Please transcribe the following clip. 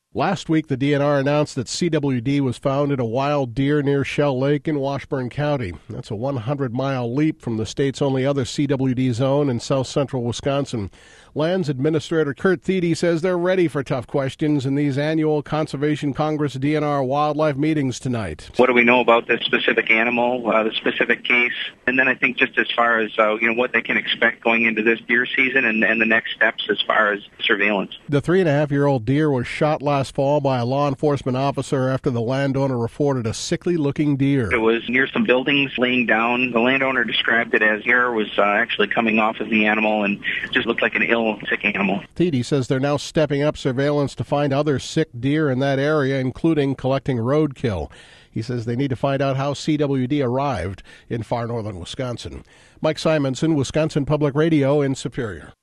Last week, the DNR announced that CWD was found in a wild deer near Shell Lake in Washburn County. That's a 100-mile leap from the state's only other CWD zone in south-central Wisconsin. Lands Administrator Kurt Thiede says they're ready for tough questions in these annual Conservation Congress DNR wildlife meetings tonight. What do we know about this specific animal, the specific case? And then I think just as far as what they can expect going into this deer season and the next steps as far as surveillance. The 3.5-year-old deer was shot last fall by a law enforcement officer after the landowner reported a sickly-looking deer. It was near some buildings laying down. The landowner described it as hair was actually coming off of the animal and just looked like an sick animal. Thiede says they're now stepping up surveillance to find other sick deer in that area, including collecting roadkill. He says they need to find out how CWD arrived in far northern Wisconsin. Mike Simonson, Wisconsin Public Radio in Superior.